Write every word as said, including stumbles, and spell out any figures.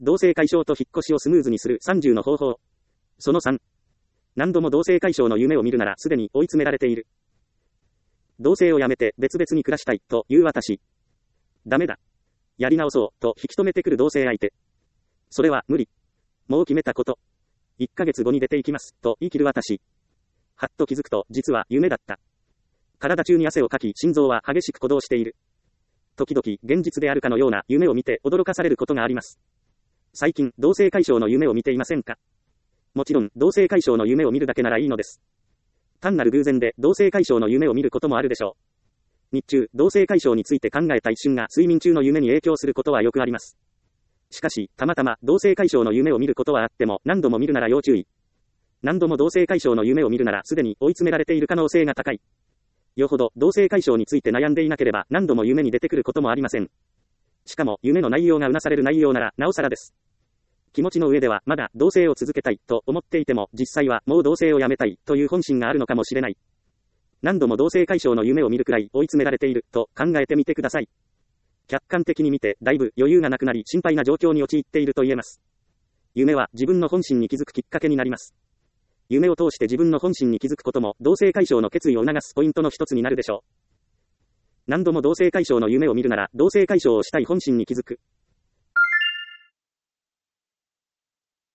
同性解消と引っ越しをスムーズにするさんじゅうの方法。そのさん。何度も同性解消の夢を見るならすでに追い詰められている。同性をやめて別々に暮らしたいという私。ダメだ。やり直そうと引き止めてくる同性相手。それは無理。もう決めたこと。いっかげつごに出ていきますと言い切る私。はっと気づくと実は夢だった。体中に汗をかき心臓は激しく鼓動している。時々現実であるかのような夢を見て驚かされることがあります。最近同性解消の夢を見ていませんか？もちろん同性解消の夢を見るだけならいいのです。単なる偶然で同性解消の夢を見ることもあるでしょう。日中同性解消について考えた一瞬が睡眠中の夢に影響することはよくあります。しかし、たまたま同性解消の夢を見ることはあっても何度も見るなら要注意。何度も同性解消の夢を見るならすでに追い詰められている可能性が高い。よほど同性解消について悩んでいなければ何度も夢に出てくることもありません。しかも夢の内容がうなされる内容ならなおさらです。気持ちの上ではまだ同性を続けたいと思っていても実際はもう同性をやめたいという本心があるのかもしれない。何度も同性解消の夢を見るくらい追い詰められていると考えてみてください。客観的に見てだいぶ余裕がなくなり心配な状況に陥っていると言えます。夢は自分の本心に気づくきっかけになります。夢を通して自分の本心に気づくことも同性解消の決意を促すポイントの一つになるでしょう。何度も同性解消の夢を見るなら同性解消をしたい本心に気づく。